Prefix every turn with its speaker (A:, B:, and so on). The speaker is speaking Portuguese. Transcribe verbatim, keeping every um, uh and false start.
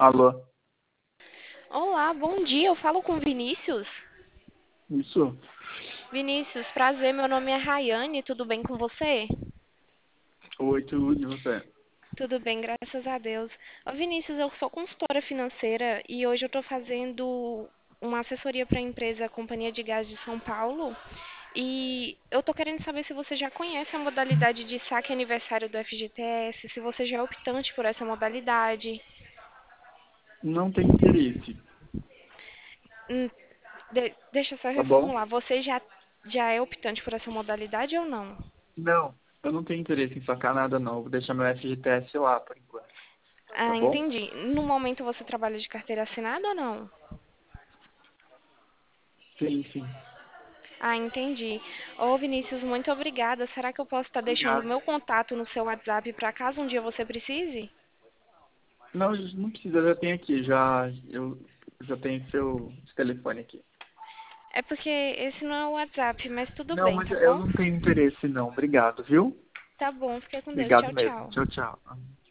A: Alô?
B: Olá, bom dia. Eu falo com Vinícius.
A: Isso?
B: Vinícius, prazer. Meu nome é Rayane. Tudo bem com você?
A: Oi, tudo e você?
B: Tudo bem, graças a Deus. Ô, Vinícius, eu sou consultora financeira e hoje eu estou fazendo uma assessoria para a empresa Companhia de Gás de São Paulo. E eu estou querendo saber se você já conhece a modalidade de saque aniversário do F G T S, se você já é optante por essa modalidade.
A: Não tem interesse,
B: Hum, de- deixa eu só
A: tá bom?
B: reformular. Você já, já é optante por essa modalidade ou não?
A: Não, eu não tenho interesse em sacar nada não. Vou deixar meu F G T S lá por enquanto, tá
B: Ah,
A: bom?
B: entendi. No momento você trabalha de carteira assinada ou não?
A: Sim, sim.
B: Ah, entendi. Ô, Vinícius, muito obrigada. Será que eu posso estar deixando o
A: Obrigado.
B: meu contato no seu WhatsApp para caso um dia você precise?
A: Não, não precisa, eu já tenho aqui, já eu já tenho seu telefone aqui.
B: É porque esse não é o WhatsApp, mas tudo
A: Não,
B: bem,
A: mas
B: tá
A: eu
B: bom?
A: não tenho interesse não. Obrigado, viu?
B: Tá bom, fica com Deus.
A: Obrigado
B: Tchau,
A: mesmo.
B: tchau.
A: Tchau, tchau.